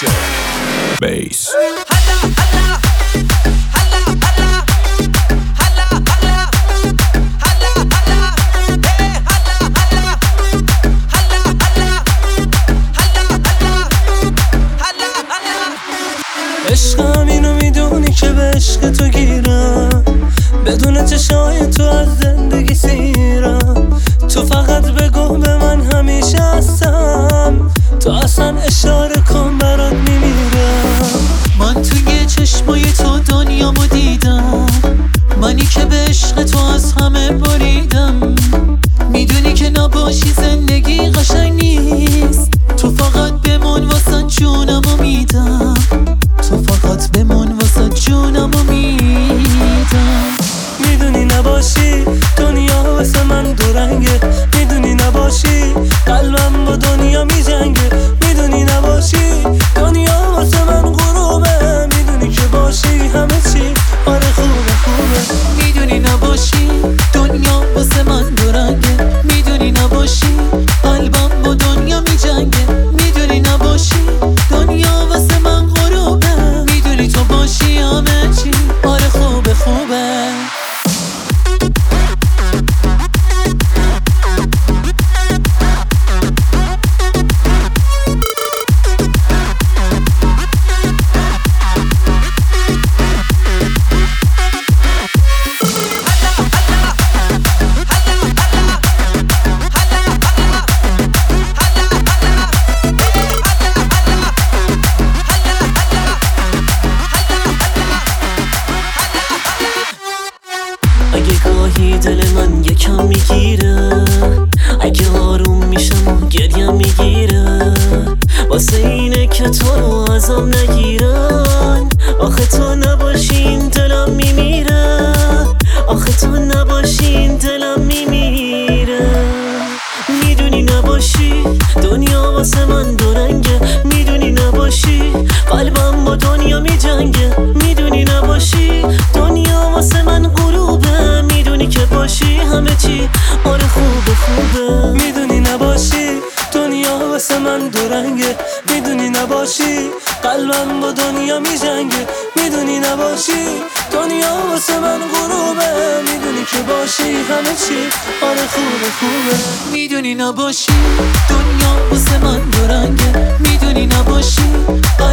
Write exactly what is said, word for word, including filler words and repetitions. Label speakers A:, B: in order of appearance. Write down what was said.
A: Production Bass
B: عشقم اینو میدونی که به عشق تو گیرم، بدون چشای تو از زندگی سیرم. تو فقط بگو به من همیشه هستم، تو اصلا اشاره کن برات میمیرم.
C: من توی چشمای تو دنیامو دیدم، منی که به عشق تو از همه بریدم. میدونی که نباشی زندگی قشنگ نیست، تو فقط بمون واسه جونمو میدم، تو فقط بمون واسه جونمو میدم.
B: میدونی نباشی دنیا واسه من دو رنگه، میدونی نباشی قلبم با دنیا میجنگه. میدونی نباشی دنیا واسه من غروبه، میدونی که باشی همه چی آره خوبه خوبه.
C: میدونی نباشی دنیا واسه من دو رنگه، میدونی نباشی قلبم با دنیا میجنگه. میدونی نباشی دنیا واسه من غروبه، میدونی تو باشی همه چی آره خوبه خوبه. اگه گاهی دل من یکم میگیره، اگه آروم میشم و گریم میگیره، واسه اینه که تو رو ازم نگیرن. آخه تو نباشین دلم میمیره، آخه تو نباشین دلم میمیره. میدونی نباشی دنیا واسه من دو رنگه، میدونی نباشی قلبم با دنیا میجنگه. میدونی نباشی دنیا واسه من غروبه، میدونی که باشی همه چی آره خوبه خوبه.
B: میدونی نباشی دنیا واسه من دو رنگه، میدونی نباشی قلبم با دنیا میجنگه. میدونی نباشی دنیا واسه من غروبه، میدونی که باشی همه چی آره خوبه خوبه.
C: میدونی نباشی دنیا واسه من دو رنگه، میدونی نباشی